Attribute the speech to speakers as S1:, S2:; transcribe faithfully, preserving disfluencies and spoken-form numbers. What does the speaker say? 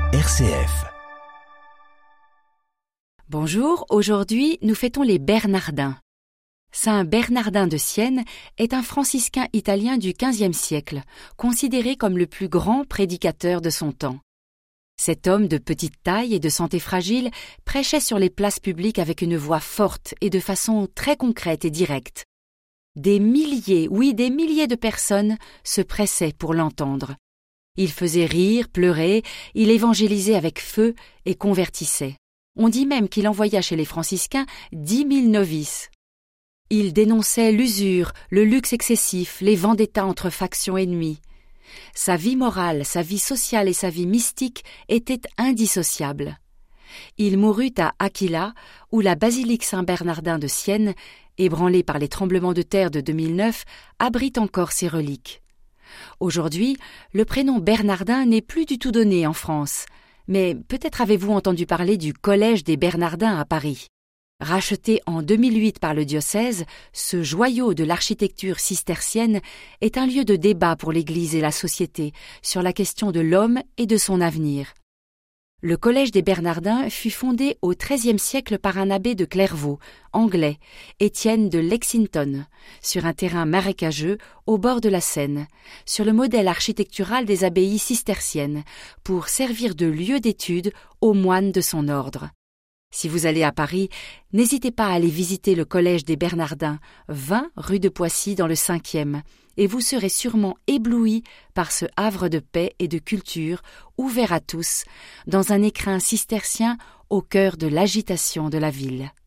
S1: R C F.
S2: Bonjour, aujourd'hui nous fêtons les Bernardins. Saint Bernardin de Sienne est un franciscain italien du quinzième siècle, considéré comme le plus grand prédicateur de son temps. Cet homme de petite taille et de santé fragile prêchait sur les places publiques avec une voix forte et de façon très concrète et directe. Des milliers, oui des milliers de personnes se pressaient pour l'entendre. Il faisait rire, pleurer, il évangélisait avec feu et convertissait. On dit même qu'il envoya chez les franciscains dix mille novices. Il dénonçait l'usure, le luxe excessif, les vendettas entre factions ennemies. Sa vie morale, sa vie sociale et sa vie mystique étaient indissociables. Il mourut à Aquila, où la basilique Saint-Bernardin de Sienne, ébranlée par les tremblements de terre de deux mille neuf, abrite encore ses reliques. Aujourd'hui, le prénom Bernardin n'est plus du tout donné en France, mais peut-être avez-vous entendu parler du Collège des Bernardins à Paris. Racheté en deux mille huit par le diocèse, ce joyau de l'architecture cistercienne est un lieu de débat pour l'Église et la société sur la question de l'homme et de son avenir. Le Collège des Bernardins fut fondé au treizième siècle par un abbé de Clairvaux, anglais, Étienne de Lexington, sur un terrain marécageux au bord de la Seine, sur le modèle architectural des abbayes cisterciennes, pour servir de lieu d'étude aux moines de son ordre. Si vous allez à Paris, n'hésitez pas à aller visiter le Collège des Bernardins, vingt rue de Poissy dans le cinquième, et vous serez sûrement ébloui par ce havre de paix et de culture ouvert à tous, dans un écrin cistercien au cœur de l'agitation de la ville.